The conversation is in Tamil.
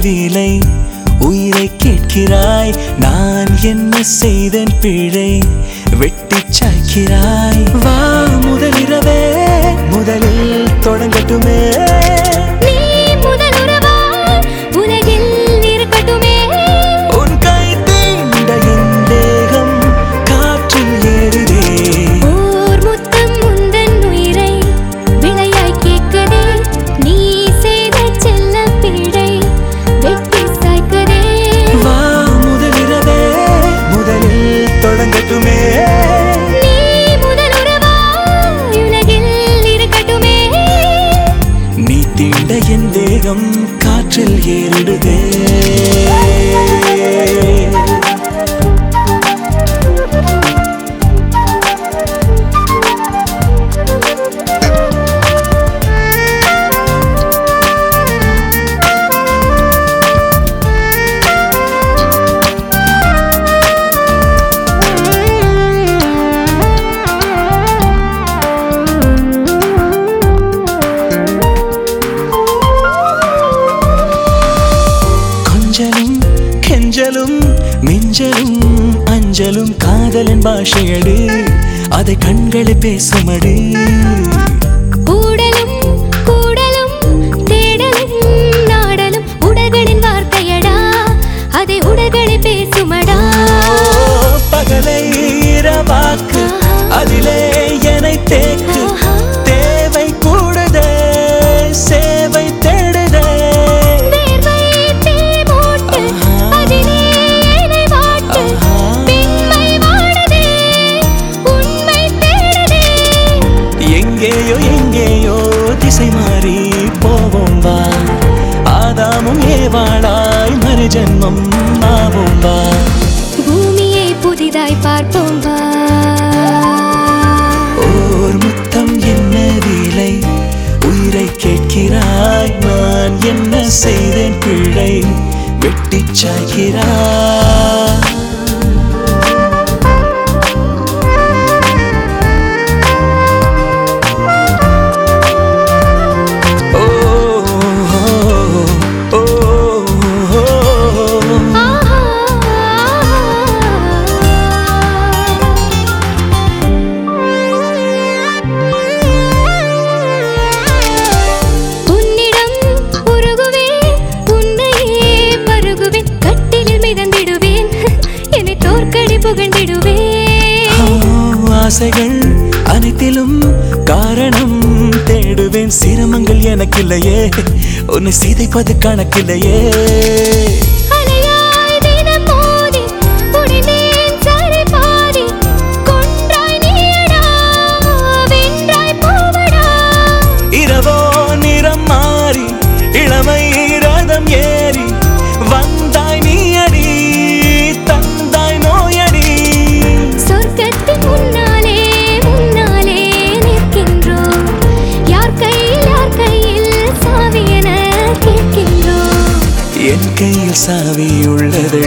விலை உயிரை கேட்கிறாய் நான் என்ன செய்தேன் பிழை வெட்டி சாய்க்கிறாய் வா முதலிரவே முதலில் தொடங்கட்டுமே காற்றில் ஏறிடுதே கெஞ்சலும் மிஞ்சலும் அஞ்சலும் காதலின் பாஷையடு அதை கண்களை பேசுமடு கூடலும் கூடலும் தேடலும் நாடலும் உடல்களின் வார்த்தையடா அதை உடல்களை பேசுமடா பகலை இரவாக்கு அதிலே என்னை தேக்கு தேவை கூடுதே சேவை தேடுதே எங்கேயோ திசை மாறி போவோம் வா ஆதாமும் ஏவாளாய் மறு ஜென்மம் ஆவோம் வா பூமியை புதிதாய் பார்ப்போம் வா ஓர் முத்தம் என்ன விலை உயிரை கேட்கிறாய் நான் என்ன செய்தேன் பிழை வெட்டி சாய்கிறாய் ஆசைகள் அனைத்திலும் காரணம் தேடுவேன் சிரமங்கள் எனக்கில்லையே உன்னை சிதைப்பது கணக்கில்லையே இரவோ நிறம் மாறி இளமை ரதம் ஏறி வந்தாய் நீ அடி தந்தாய் நோயடி சொர்க்கத்தின் முன்னாலே முன்னாலே நிற்கின்றோம் யார் கையில் சாவி என கேட்கின்றோம் என் கையில் சாவி உள்ளது